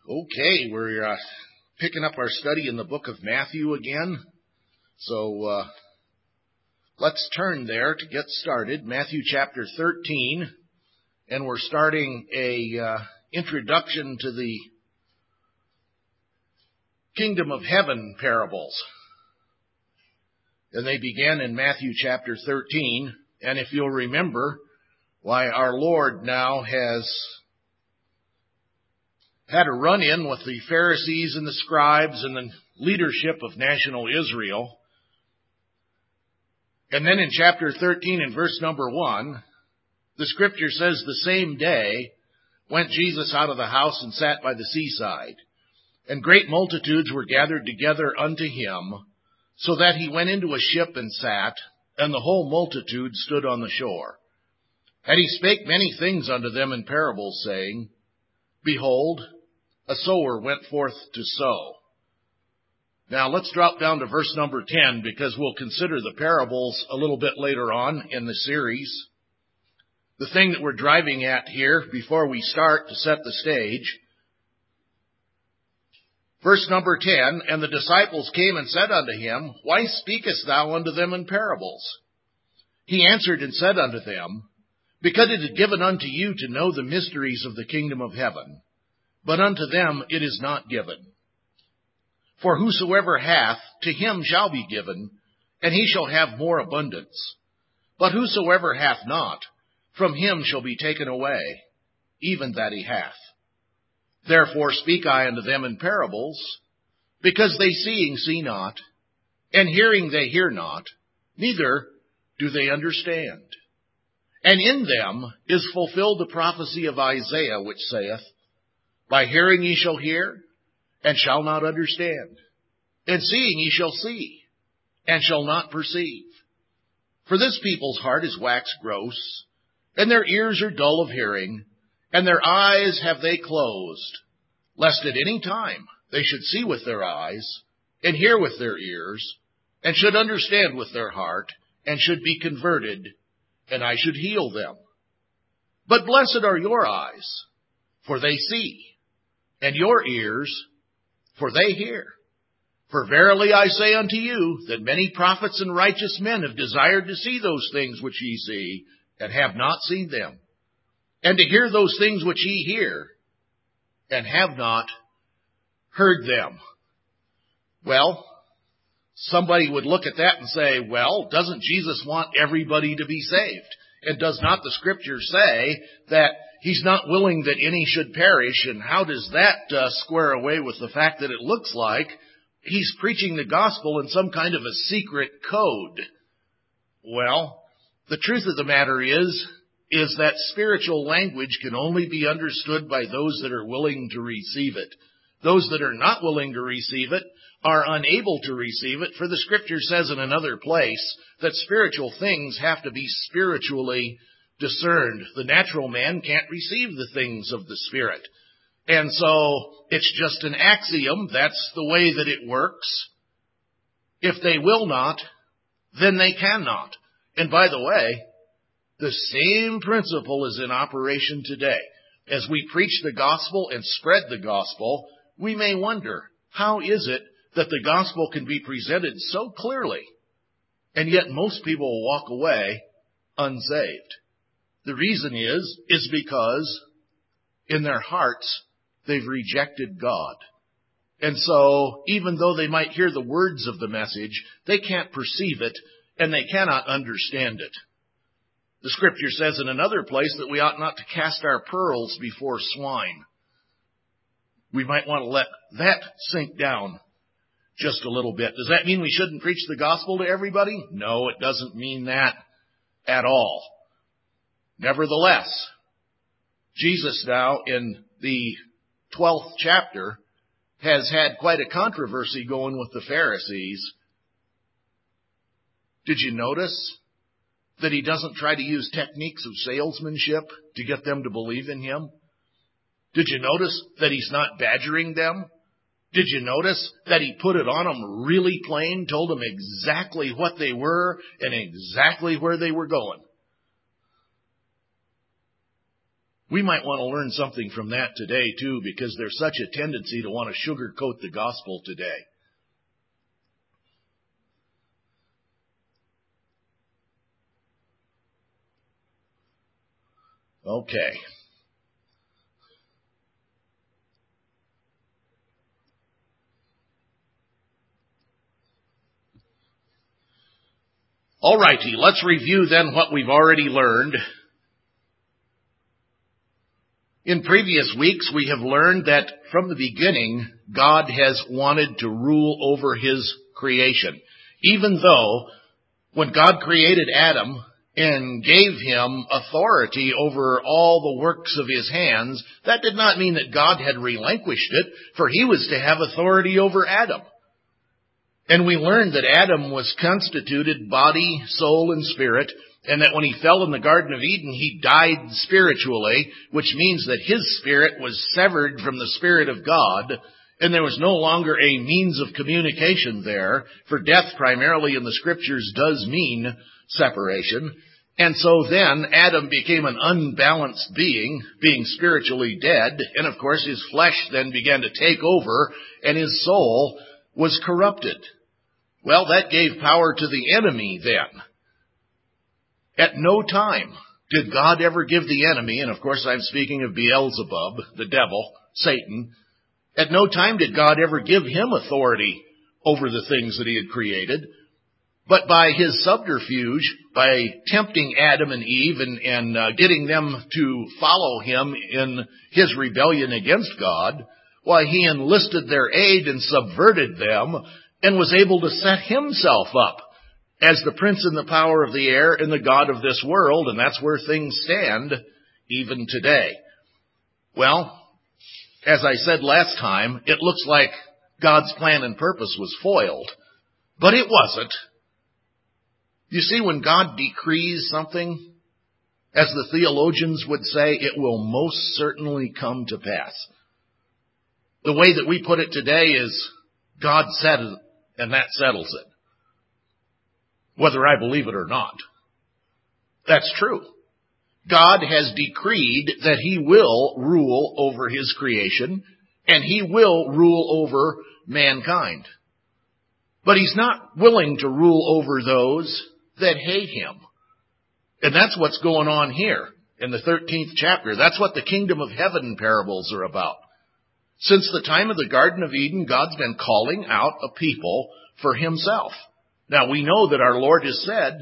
Okay, we're picking up our study in the book of Matthew again. So let's turn there to get started. Matthew chapter 13, and we're starting a introduction to the kingdom of heaven parables. And they began in Matthew chapter 13, and if you'll remember, why our Lord now has had a run-in with the Pharisees and the scribes and the leadership of national Israel. And then in chapter 13 and verse number 1, the scripture says, the same day went Jesus out of the house and sat by the seaside. And great multitudes were gathered together unto him, so that he went into a ship and sat, and the whole multitude stood on the shore. And he spake many things unto them in parables, saying, Behold, a sower went forth to sow. Now let's drop down to verse number 10, because we'll consider the parables a little bit later on in the series. The thing that we're driving at here before we start to set the stage, verse number 10, And the disciples came and said unto him, Why speakest thou unto them in parables? He answered and said unto them, Because it is given unto you to know the mysteries of the kingdom of heaven, but unto them it is not given. For whosoever hath, to him shall be given, and he shall have more abundance. But whosoever hath not, from him shall be taken away, even that he hath. Therefore speak I unto them in parables, because they seeing see not, and hearing they hear not, neither do they understand. And in them is fulfilled the prophecy of Isaiah, which saith, By hearing ye shall hear, and shall not understand. And seeing ye shall see, and shall not perceive. For this people's heart is waxed gross, and their ears are dull of hearing, and their eyes have they closed, lest at any time they should see with their eyes, and hear with their ears, and should understand with their heart, and should be converted, and I should heal them. But blessed are your eyes, for they see, and your ears, for they hear. For verily I say unto you, that many prophets and righteous men have desired to see those things which ye see, and have not seen them, and to hear those things which ye hear, and have not heard them. Well, somebody would look at that and say, well, doesn't Jesus want everybody to be saved? And does not the scripture say that he's not willing that any should perish? And how does that square away with the fact that it looks like he's preaching the gospel in some kind of a secret code? Well, the truth of the matter is that spiritual language can only be understood by those that are willing to receive it. Those that are not willing to receive it are unable to receive it, for the scripture says in another place that spiritual things have to be spiritually discerned. The natural man can't receive the things of the Spirit. And so it's just an axiom. That's the way that it works. If they will not, then they cannot. And by the way, the same principle is in operation today. As we preach the gospel and spread the gospel, we may wonder, how is it that the gospel can be presented so clearly, and yet most people will walk away unsaved? The reason is because in their hearts, they've rejected God. And so, even though they might hear the words of the message, they can't perceive it, and they cannot understand it. The scripture says in another place that we ought not to cast our pearls before swine. We might want to let that sink down just a little bit. Does that mean we shouldn't preach the gospel to everybody? No, it doesn't mean that at all. Nevertheless, Jesus now in the 12th chapter has had quite a controversy going with the Pharisees. Did you notice that he doesn't try to use techniques of salesmanship to get them to believe in him? Did you notice that he's not badgering them? Did you notice that he put it on them really plain, told them exactly what they were and exactly where they were going? We might want to learn something from that today, too, because there's such a tendency to want to sugarcoat the gospel today. Okay. All righty, let's review then what we've already learned. In previous weeks, we have learned that from the beginning, God has wanted to rule over His creation. Even though, when God created Adam and gave him authority over all the works of His hands, that did not mean that God had relinquished it, for He was to have authority over Adam. And we learned that Adam was constituted body, soul, and spirit, and that when he fell in the Garden of Eden, he died spiritually, which means that his spirit was severed from the Spirit of God, and there was no longer a means of communication there, for death primarily in the Scriptures does mean separation. And so then Adam became an unbalanced being spiritually dead, and of course his flesh then began to take over, and his soul was corrupted. Well, that gave power to the enemy then. At no time did God ever give the enemy, and of course I'm speaking of Beelzebub, the devil, Satan, at no time did God ever give him authority over the things that He had created. But by his subterfuge, by tempting Adam and Eve and getting them to follow him in his rebellion against God, why, he enlisted their aid and subverted them and was able to set himself up as the prince and the power of the air and the god of this world, and that's where things stand even today. Well, as I said last time, it looks like God's plan and purpose was foiled, but it wasn't. You see, when God decrees something, as the theologians would say, it will most certainly come to pass. The way that we put it today is, God said it, and that settles it. Whether I believe it or not. That's true. God has decreed that He will rule over His creation, and He will rule over mankind. But He's not willing to rule over those that hate Him. And that's what's going on here in the 13th chapter. That's what the kingdom of heaven parables are about. Since the time of the Garden of Eden, God's been calling out a people for Himself. Now, we know that our Lord has said,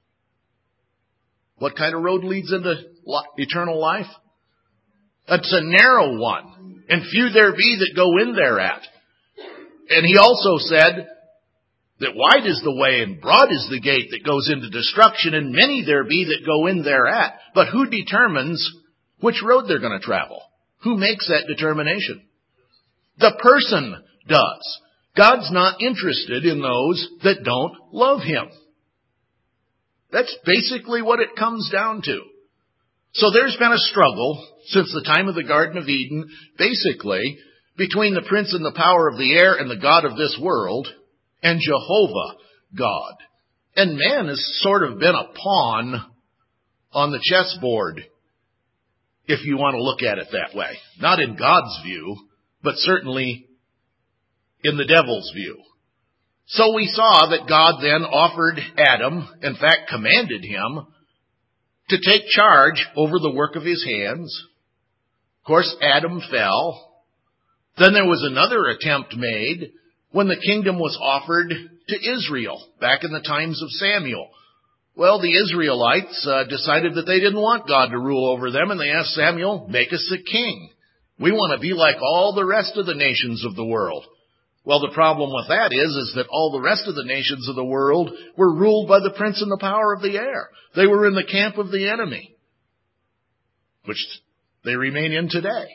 what kind of road leads into eternal life? It's a narrow one, and few there be that go in thereat. And He also said that wide is the way and broad is the gate that goes into destruction, and many there be that go in thereat. But who determines which road they're going to travel? Who makes that determination? The person does. God's not interested in those that don't love Him. That's basically what it comes down to. So there's been a struggle since the time of the Garden of Eden, basically, between the prince and the power of the air and the god of this world, and Jehovah God. And man has sort of been a pawn on the chessboard, if you want to look at it that way. Not in God's view, but certainly in the devil's view. So we saw that God then offered Adam, in fact commanded him, to take charge over the work of his hands. Of course, Adam fell. Then there was another attempt made when the kingdom was offered to Israel, back in the times of Samuel. Well, the Israelites decided that they didn't want God to rule over them, and they asked Samuel, make us a king. We want to be like all the rest of the nations of the world. Well, the problem with that is that all the rest of the nations of the world were ruled by the prince and the power of the air. They were in the camp of the enemy, which they remain in today.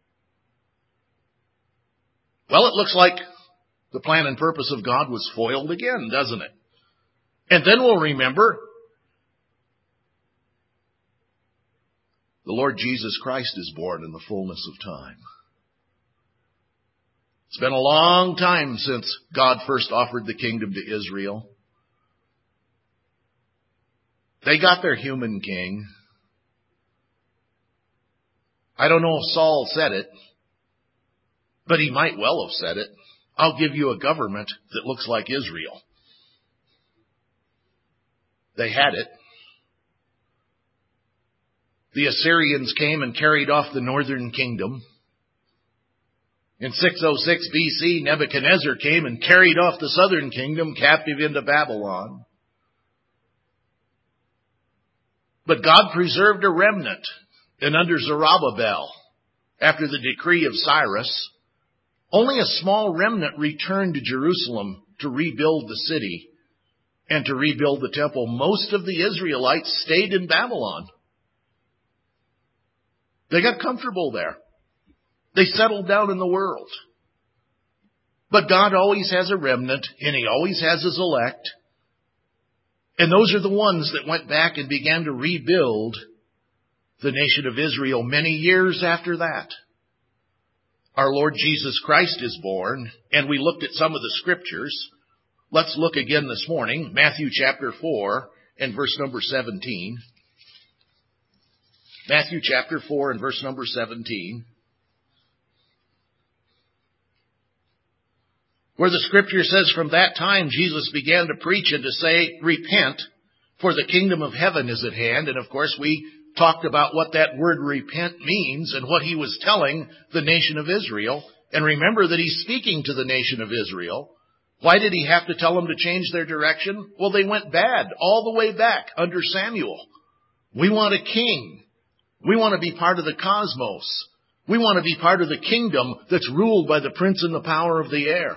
Well, it looks like the plan and purpose of God was foiled again, doesn't it? And then we'll remember the Lord Jesus Christ is born in the fullness of time. It's been a long time since God first offered the kingdom to Israel. They got their human king. I don't know if Saul said it, but he might well have said it. I'll give you a government that looks like Israel. They had it. The Assyrians came and carried off the northern kingdom. In 606 BC, Nebuchadnezzar came and carried off the southern kingdom captive into Babylon. But God preserved a remnant, and under Zerubbabel, after the decree of Cyrus, only a small remnant returned to Jerusalem to rebuild the city and to rebuild the temple. Most of the Israelites stayed in Babylon. They got comfortable there. They settled down in the world. But God always has a remnant, and He always has His elect. And those are the ones that went back and began to rebuild the nation of Israel many years after that. Our Lord Jesus Christ is born, and we looked at some of the scriptures. Let's look again this morning, Matthew chapter 4 and verse number 17. Matthew chapter 4 and verse number 17. Where the scripture says, from that time Jesus began to preach and to say, repent, for the kingdom of heaven is at hand. And of course we talked about what that word repent means and what He was telling the nation of Israel. And remember that He's speaking to the nation of Israel. Why did He have to tell them to change their direction? Well, they went bad all the way back under Samuel. We want a king. We want to be part of the cosmos. We want to be part of the kingdom that's ruled by the prince and the power of the air.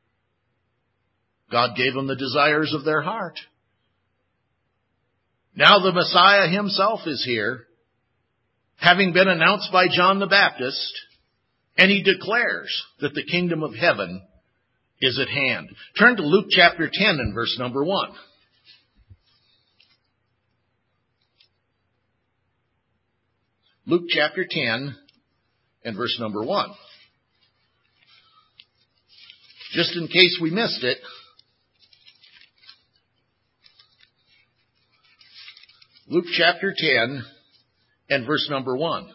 God gave them the desires of their heart. Now the Messiah Himself is here, having been announced by John the Baptist, and He declares that the kingdom of heaven is at hand. Turn to Luke chapter 10 and verse number 1. Luke chapter 10 and verse number 1. Just in case we missed it, Luke chapter 10 and verse number 1.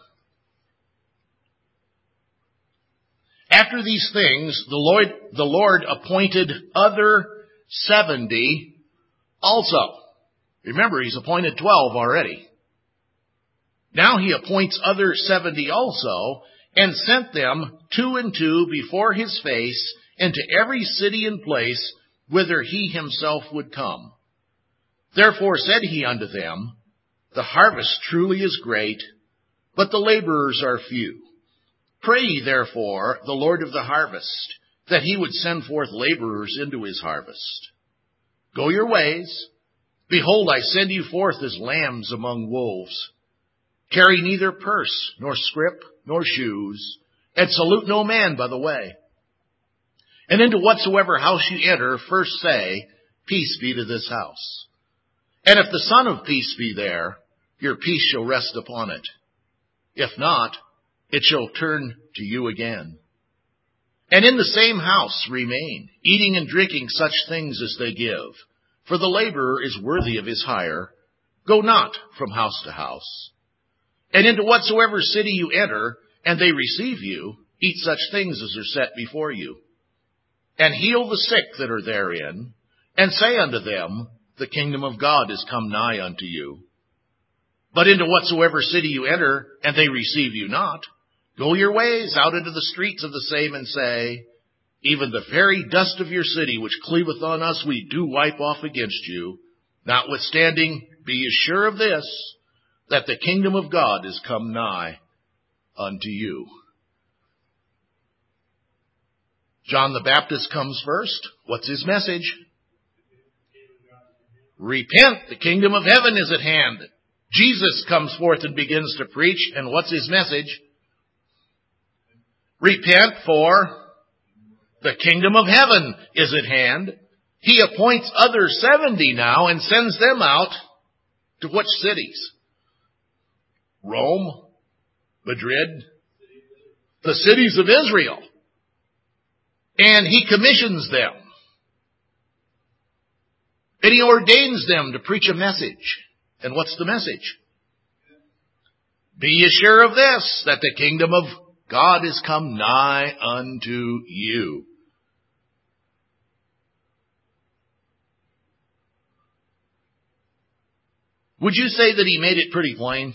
After these things, the Lord appointed other 70 also. Remember, He's appointed 12 already. Now He appoints other 70 also, and sent them 2 and 2 before His face into every city and place whither He Himself would come. Therefore said He unto them, the harvest truly is great, but the laborers are few. Pray ye therefore the Lord of the harvest, that He would send forth laborers into His harvest. Go your ways. Behold, I send you forth as lambs among wolves. Carry neither purse, nor scrip, nor shoes, and salute no man by the way. And into whatsoever house ye enter, first say, peace be to this house. And if the Son of Peace be there, your peace shall rest upon it. If not, it shall turn to you again. And in the same house remain, eating and drinking such things as they give. For the laborer is worthy of his hire. Go not from house to house. And into whatsoever city you enter, and they receive you, eat such things as are set before you. And heal the sick that are therein, and say unto them, the kingdom of God is come nigh unto you. But into whatsoever city you enter, and they receive you not, go your ways out into the streets of the same, and say, even the very dust of your city which cleaveth on us we do wipe off against you. Notwithstanding, be ye sure of this, that the kingdom of God is come nigh unto you. John the Baptist comes first. What's his message? Repent, the kingdom of heaven is at hand. Jesus comes forth and begins to preach, and what's his message? Repent, for the kingdom of heaven is at hand. He appoints other 70 now and sends them out to which cities? Rome, Madrid, the cities of Israel. And He commissions them. And He ordains them to preach a message. And what's the message? Be ye sure of this, that the kingdom of God is come nigh unto you. Would you say that he made it pretty plain?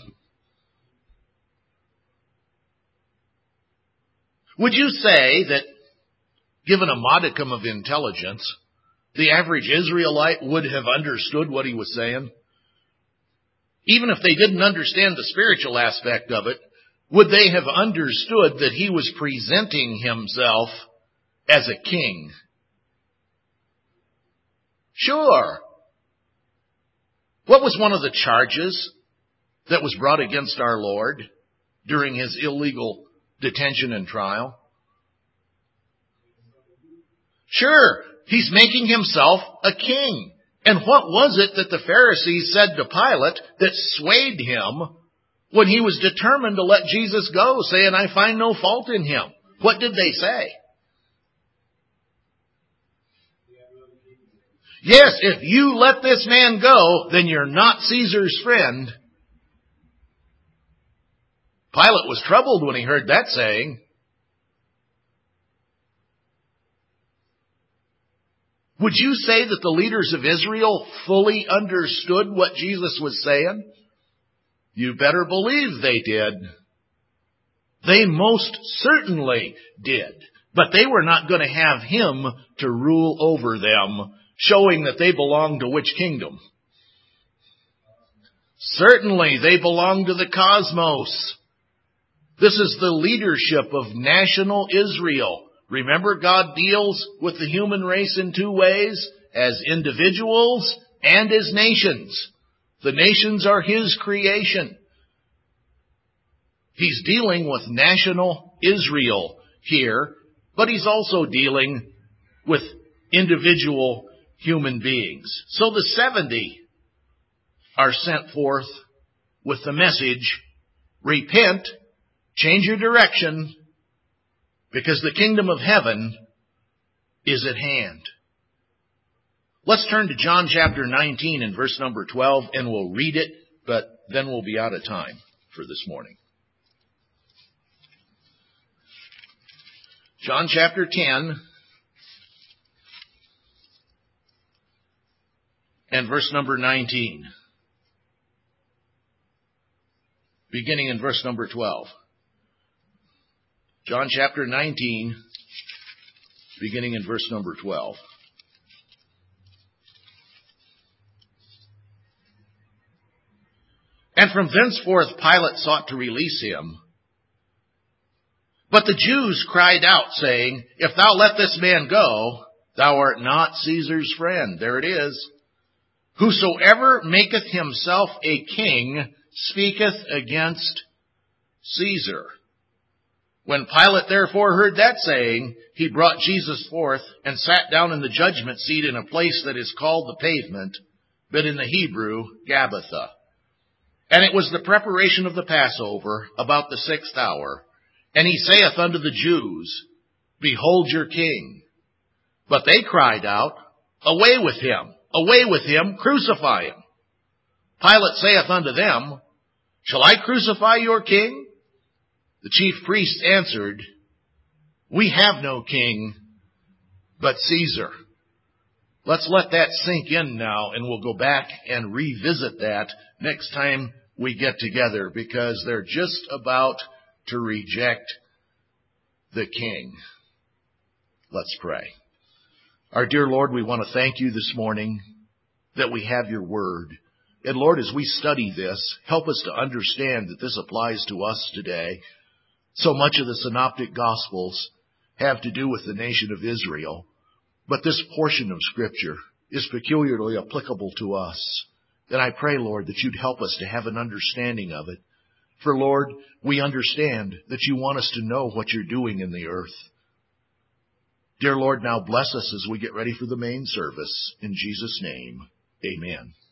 Would you say that, given a modicum of intelligence, the average Israelite would have understood what he was saying? Even if they didn't understand the spiritual aspect of it, would they have understood that he was presenting himself as a king? Sure. What was one of the charges that was brought against our Lord during his illegal detention and trial? Sure, he's making himself a king. And what was it that the Pharisees said to Pilate that swayed him when he was determined to let Jesus go, saying, I find no fault in him? What did they say? Yes, if you let this man go, then you're not Caesar's friend. Pilate was troubled when he heard that saying. Would you say that the leaders of Israel fully understood what Jesus was saying? You better believe they did. They most certainly did. But they were not going to have him to rule over them, showing that they belonged to which kingdom? Certainly, they belong to the cosmos. This is the leadership of national Israel. Remember, God deals with the human race in two ways, as individuals and as nations. The nations are his creation. He's dealing with national Israel here, but he's also dealing with individual human beings. So the 70 are sent forth with the message, repent, change your direction, because the kingdom of heaven is at hand. Let's turn to John chapter 19 and verse number 12, and we'll read it, but then we'll be out of time for this morning. John chapter 10 and verse number 19. Beginning in verse number 12. John chapter 19, beginning in verse number 12. And from thenceforth Pilate sought to release him. But the Jews cried out, saying, If thou let this man go, thou art not Caesar's friend. There it is. Whosoever maketh himself a king speaketh against Caesar. When Pilate therefore heard that saying, he brought Jesus forth and sat down in the judgment seat in a place that is called the Pavement, but in the Hebrew, Gabbatha. And it was the preparation of the Passover, about the 6th hour. And he saith unto the Jews, Behold your king. But they cried out, Away with him, crucify him. Pilate saith unto them, Shall I crucify your king? The chief priests answered, We have no king but Caesar. Let's let that sink in now, and we'll go back and revisit that next time we get together, because they're just about to reject the king. Let's pray. Our dear Lord, we want to thank you this morning that we have your word. And Lord, as we study this, help us to understand that this applies to us today. So much of the synoptic gospels have to do with the nation of Israel, but this portion of Scripture is peculiarly applicable to us. And I pray, Lord, that you'd help us to have an understanding of it. For, Lord, we understand that you want us to know what you're doing in the earth. Dear Lord, now bless us as we get ready for the main service. In Jesus' name, amen.